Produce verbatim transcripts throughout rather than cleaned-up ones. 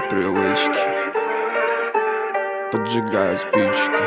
привычки. Поджигаю спички.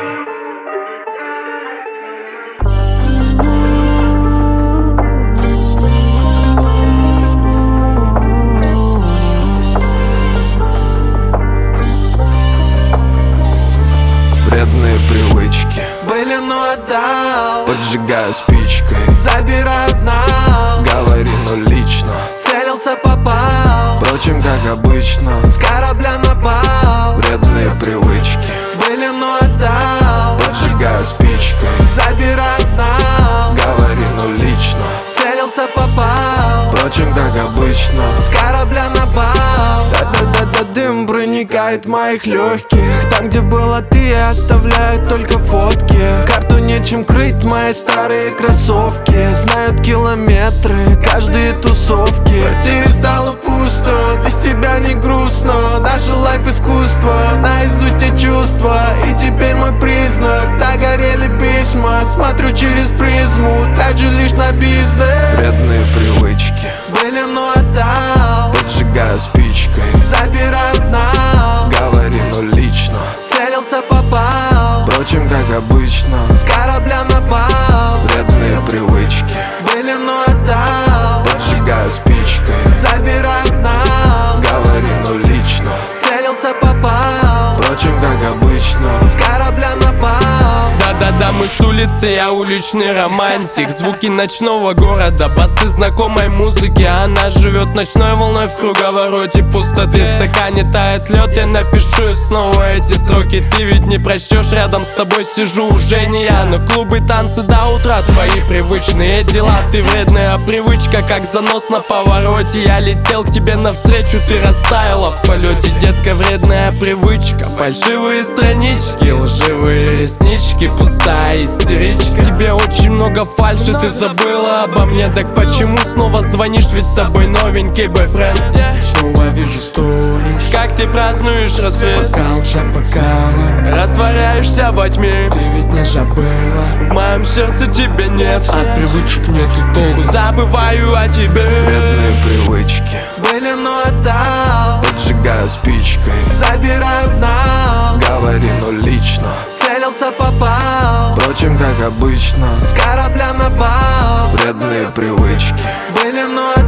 Вредные привычки были, но отдал. Поджигаю спичкой. Забирают нал. Говори, ну лично. Целился, попал. Впрочем, как обычно, с корабля напал. Вредные привычки были, но отдал. Поджигаю спичкой. Забирают нал. Говори, ну лично. Целился, попал. Впрочем, как обычно, с корабля напал. Да-да-да-да, дым проникает в моих легких. Там, где была ты, оставляют только фотки. Карту нечем крыть, мои старые кроссовки. Знают километры, каждые тусовки. В квартире стало пусто, без тебя не грустно. Наша лайф искусство, наизусть те чувства. И теперь мой признак, догорели письма. Смотрю через призму, трачу лишь на бизнес. Вредные привычки были, но отдал. Поджигаю спичкой. Забирают нал. Говори, ну лично. Целился, попал. Впрочем, как обычно, с корабля напал. Вредные привычки были, но отдал. Поджигаю спичкой. Забирают нал. Говори, ну лично. Целился, попал. Впрочем, как обычно, с корабля напал. Да-да-да, мы с улицы, я уличный романтик. Звуки ночного города, басы знакомой музыки. Она живет ночной волной в круговороте пустоты. В стакане тает лед, я напишу снова эти строки. Ты ведь не прочтешь, рядом с тобой сижу уже не я. Но клубы, танцы до утра, твои привычные дела. Ты вредная привычка, как занос на повороте. Я летел к тебе навстречу, ты растаяла в полете. Детка, вредная привычка, фальшивые странички, лживые реснички, пустая истеричка. Тебе очень много фальши, ты забыла обо мне. Так почему снова звонишь, ведь с тобой новенький бойфренд? Снова вижу сторис, как ты празднуешь рассвет, бокал за бокалом. растворяешься во тьме. Ты ведь не забыла, В моем сердце тебе нет, от привычек нету толку. забываю о тебе. Вредные привычки были, но отдал. Поджигаю спичкой. Забирают нал. Говори, ну лично. Целился, попал. Впрочем, как обычно, с корабля напал. Вредные привычки были, но